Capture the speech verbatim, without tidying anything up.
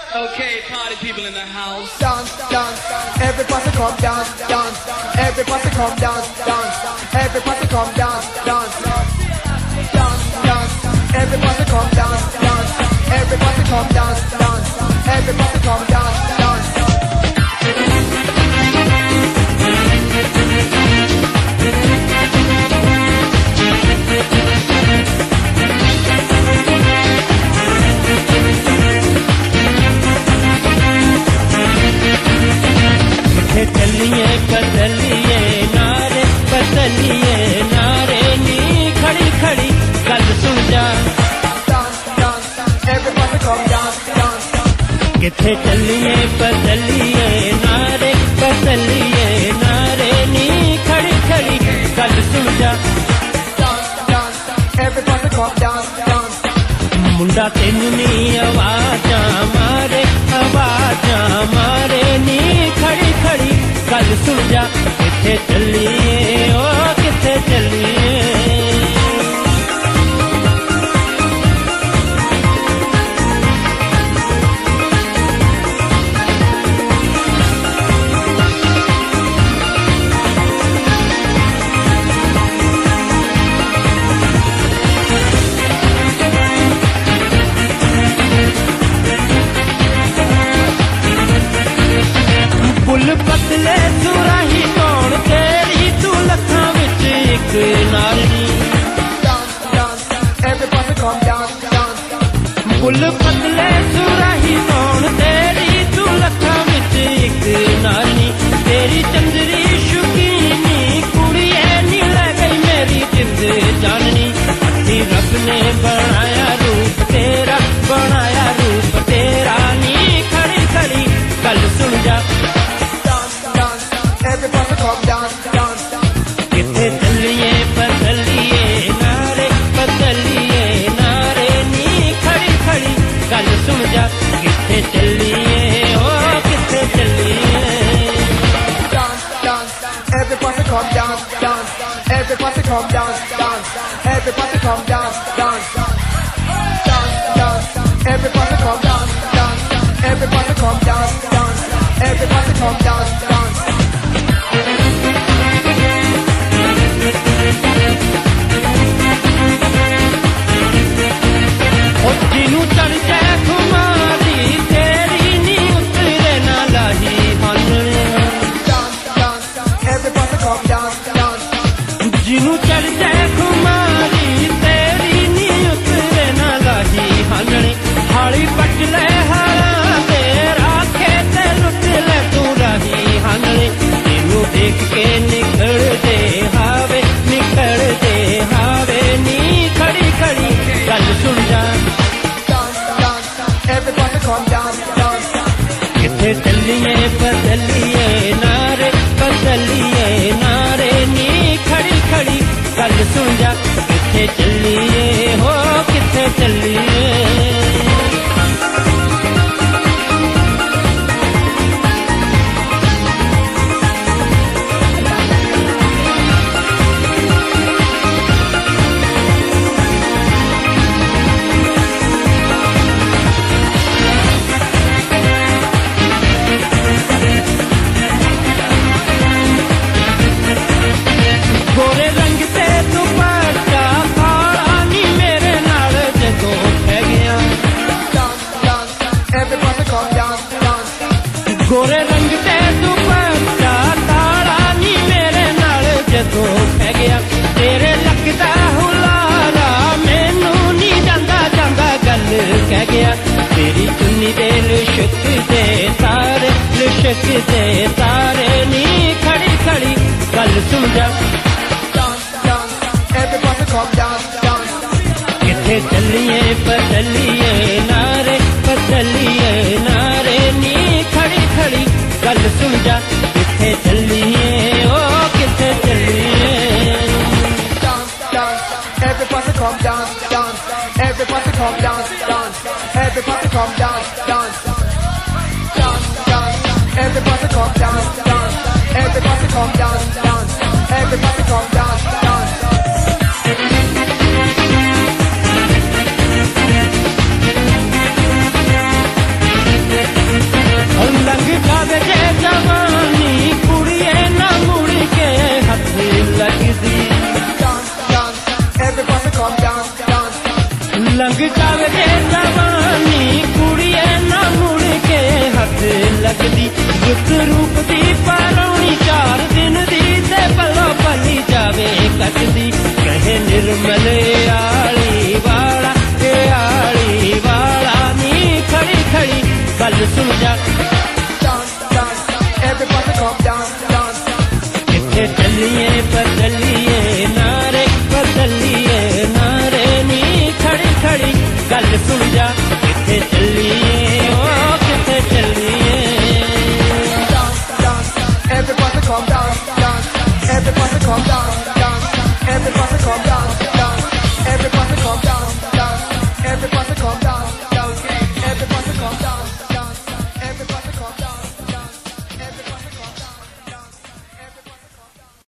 Okay, party people in the house. Dance, dance, everybody come dance, dance. Everybody come dance, dance. Everybody come dance, dance. Dance, dance, everybody come dance, dance. Everybody come dance, dance. Everybody come dance, dance. चलिए बदलिए नारे बदलिए नारे नी खड़ी खड़ी गल सुन जा किथे चलिए बदलिए नारे बदलिए नारे नी खड़ी खड़ी गल सुन जा मुंडा तेन नी आवाजा मारे आवाजा मारे नी खड़ी खड़ी गल सुन जा किथे चलिए ओ किथे चलिए फुल पतले सुराही कौन तेरी तू लखा विच एक नारनी फुल पतले सुराही कौन तेरी तू लखा विच एक नारनी तेरी चंदरी शुकीनी कुड़ी नी लै गई मेरी जिंद जाननी अति रब ने बनाया रूप तेरा बनाया रूप तेरा नी खड़ी खड़ी गल सुन जा किथे चलिए बदलिए नारे बदलिए नारे नी खड़ी खड़ी गल सुन जा किथे चलिए ओ किथे चलिए Everybody come dance, dance. Everybody come dance, dance. Everybody come dance, dance. Dance, dance. Everybody come dance, dance. Everybody come dance, dance. Everybody come dance, dance. Jinu चढ़ जाए खुमारी तेरी नी उतरे ना लाही जिनू चढ़ जाए खुमारी तेरी नी उतरे ना लाही हानने हाली पट ले हारा तेरा खेते लुट ले तू रही हानने तेनू देख के निकल दे हावे निकल दे हावे नी खड़ी खड़ी गल सुन जा किथे चलिए बदलिए नारे बदलिए नारे नी खड़ी खड़ी गल सुन जा किथे चलिए हो किथे चलिए गोरे रंग ते दुपट्टा काला नी मेरे नाल जदों पै गया गोरे रंग ते दुपट्टा काला नी मेरे नाल जदों पै गया तेरे लगदा हुलारा मैनू नी जांदा जांदा गल कह गया तेरी चुन्नी दे लिशक दे तारे लिशक दे तारे नी खड़ी खड़ी गल सुन जा किथे चलिए बदलिए नारे बदलिए नारे नी खड़ी खड़ी गल सुन जा किथे चलिए ओ किथे चलिए Everybody come dance, dance. Everybody come dance, dance. Everybody come dance, dance. Dance, dance. Everybody come dance, dance. Everybody come dance, dance. Everybody come dance, dance.